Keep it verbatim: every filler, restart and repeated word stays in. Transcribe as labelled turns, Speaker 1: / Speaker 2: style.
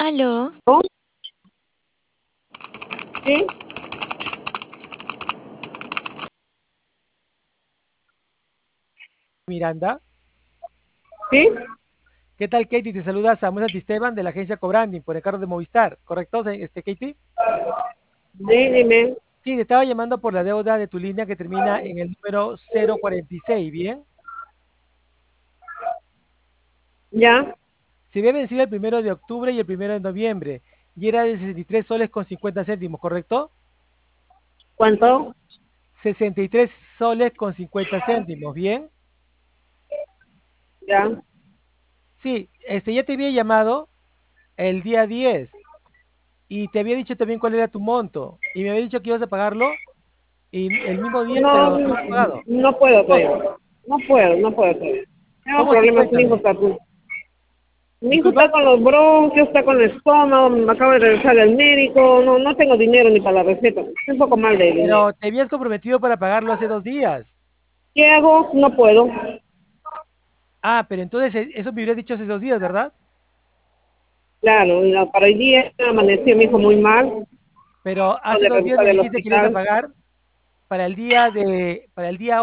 Speaker 1: Aló,
Speaker 2: ¿No? ¿Sí?
Speaker 3: Miranda.
Speaker 2: ¿Sí?
Speaker 3: ¿Qué tal, Katie? Te saluda Samuel Santisteban de la agencia Cobranding por el cargo de Movistar, ¿correcto, este, Katie?
Speaker 2: Sí, dime.
Speaker 3: Sí, te estaba llamando por la deuda de tu línea que termina en el número cero cuarenta y seis, ¿bien?
Speaker 2: ¿Ya?
Speaker 3: Se había vencido el primero de octubre y el primero de noviembre, y era de sesenta y tres soles con cincuenta céntimos, ¿correcto?
Speaker 2: ¿Cuánto?
Speaker 3: sesenta y tres soles con cincuenta céntimos, ¿bien?
Speaker 2: ¿Ya?
Speaker 3: Sí, este, ya te había llamado el día diez y te había dicho también cuál era tu monto, y me había dicho que ibas a pagarlo y el mismo día,
Speaker 2: No,
Speaker 3: pero no lo has pagado.
Speaker 2: no puedo
Speaker 3: ¿Cómo,
Speaker 2: todavía. No puedo, no puedo todavía. Tengo
Speaker 3: cómo así?
Speaker 2: problemas, mi hijo
Speaker 3: Cuéntame.
Speaker 2: está, mi hijo está
Speaker 3: Disculpa.
Speaker 2: con los bronquios, está con el estómago, me acaba de regresar del médico, no, no tengo dinero ni para la receta, estoy un poco mal de dinero.
Speaker 3: Pero te habías comprometido para pagarlo hace dos días.
Speaker 2: ¿Qué hago? No puedo.
Speaker 3: Ah, pero entonces eh, eso me hubieras dicho hace dos días, ¿verdad?
Speaker 2: Claro, no, para hoy día amaneció mi hijo muy mal,
Speaker 3: Pero
Speaker 2: acaba
Speaker 3: hace
Speaker 2: de
Speaker 3: dos días
Speaker 2: regresar
Speaker 3: me
Speaker 2: del
Speaker 3: dijiste que ibas a
Speaker 2: hospital.
Speaker 3: pagar para el día de, para el día